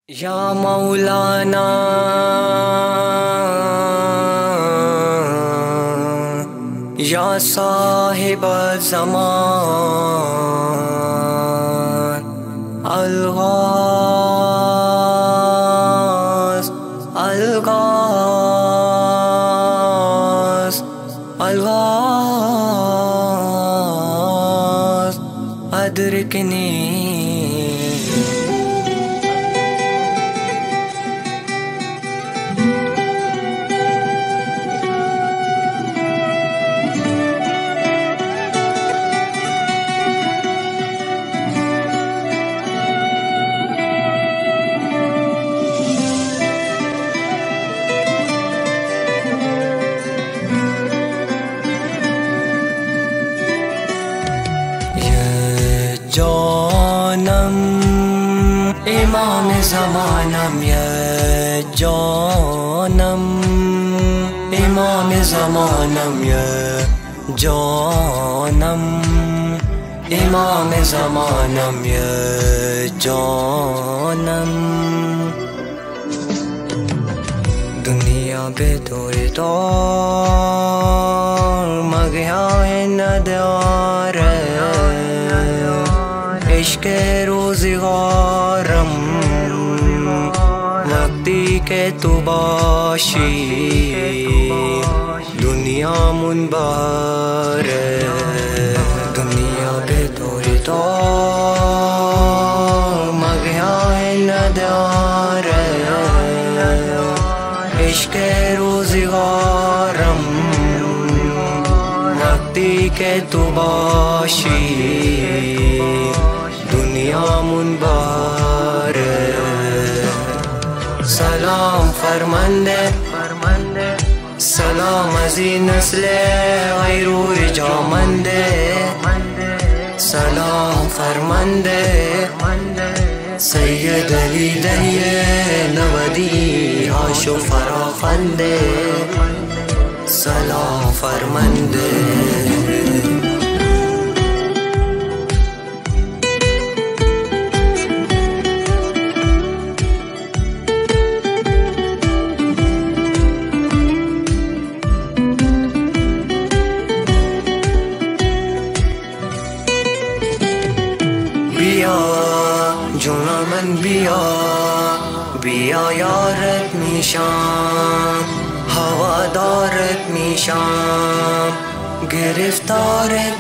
या मौलाना या साहिब ज़मान अलगाज़ अलगाज़ अलगाज़ अदरिकनी। जानम इमाम ज़मानम ये जानम इमाम ज़मानम ये जानम इमाम ज़मानम ये जानम। दुनिया बेतोरे तौर मगया नदार इश्क़ रोज़गारम वक्ती के तुबाशी दुनिया मुनबार। दुनिया बेतोरे तौर मगया नदार इश्क़ रोज़गारम वक्ती के तुबाशी दुनिया मुनबार। सलाम फरमंदे सलाम अज़ी नस्ले गैरूर जामंदे सलाम फरमंदे सैयद अली दहिए नवदी आशो फराखंदे सलाम फरमंदे। जुना मन बिया बिया यारत निशान हवादारत निशान गिरफ्तारत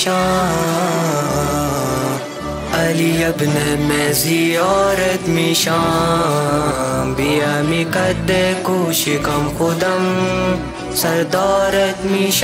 निशान अली अब्न में ज़ियारत निशान बिया मिकद्दे कुशिकम खुदम सरदारत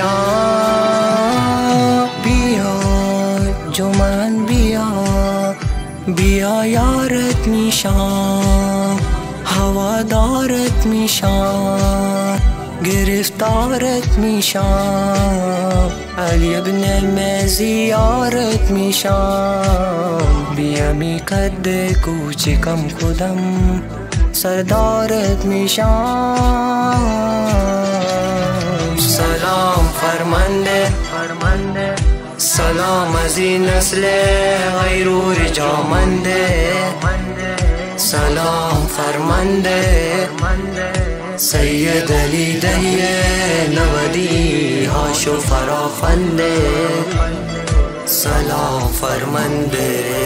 निशान। बिया जुमान बिया बिया यारत निशान हवादारत निशान गिरफ्तारत निशान अली इब्न में ज़ियारत निशान बिया मिकद्दे कुचिकम खुदम सरदारत निशान। सलाम फरमंदे सलाम अज़ी नस्ले गैरूर जामंदे सलाम फरमंदे सैयद अली दहिए नवदी आशो फराखंदे सलाम फरमंदे।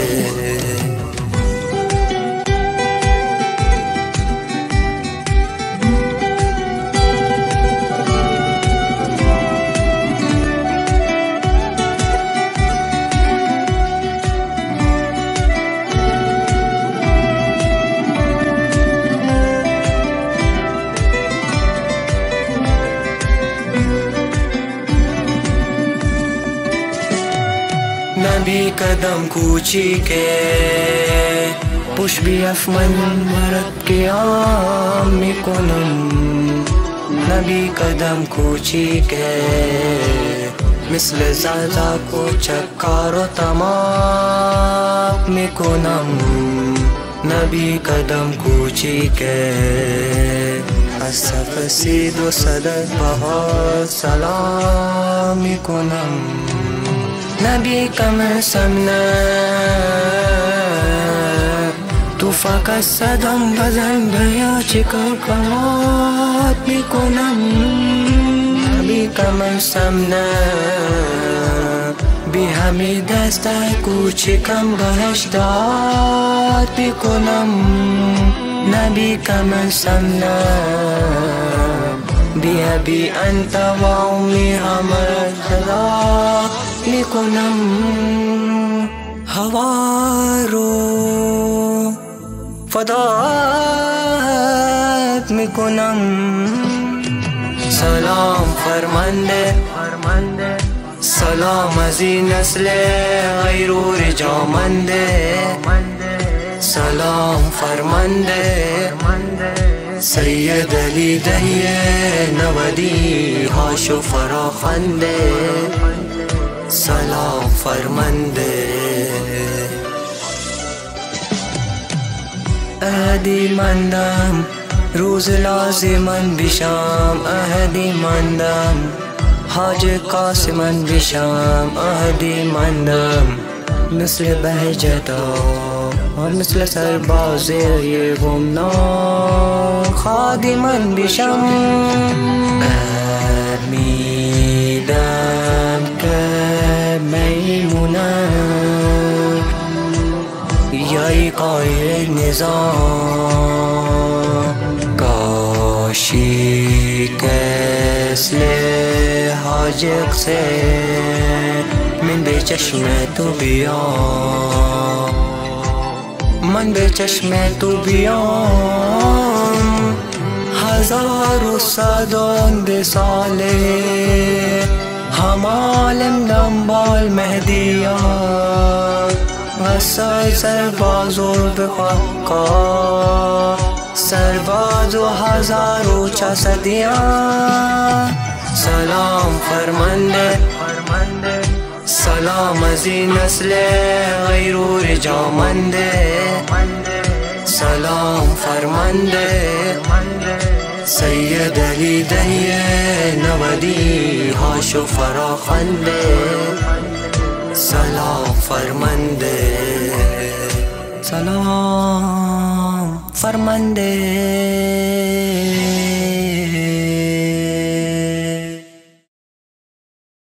नबी कदम कूची के पुश भी अफमन मरद के आम मिकुनम नबी कदम कूची के मिसल ज़ादा को चक्कारो तमाम मिकुनम नबी कदम कूची के असफ सीदो सदक बहुत सलाम मिकुनम नबी कम समना فقط صدام بزن بیا چیکار کارات میکنم بی کمن سمنه بی همی دسته کوچکم بهشتات میکنم نبی کمن سمنه بیا بی انت و امی همه صدا میکنم هوا رو فدات میکنم سلام فرمانده سلام از این نسل غیرور جامنده سلام فرمانده سید علی دهی نودی هاشو فراخنده سلام فرمانده عهدی مندم روز لازمن بشم عهدی مندم حاج قاسمن بشم عهدی مندم مثل بهجتا مثل سربازی گمنام خادمن بشم عهد میدم که میمونم یای قایر نظام کاشی کسل حاج قصه من به چشم تو بیام من به چشم تو بیام 1100 ساله همالم دنبال مهدیان وسای سرباز و بخواه سرباز و 1400 سلام فرمانده سلام از این نسل غیرور جامنده سلام فرمانده سید علی دهی نودی هاشو فراخنده سلام فرمانده سلام فرمانده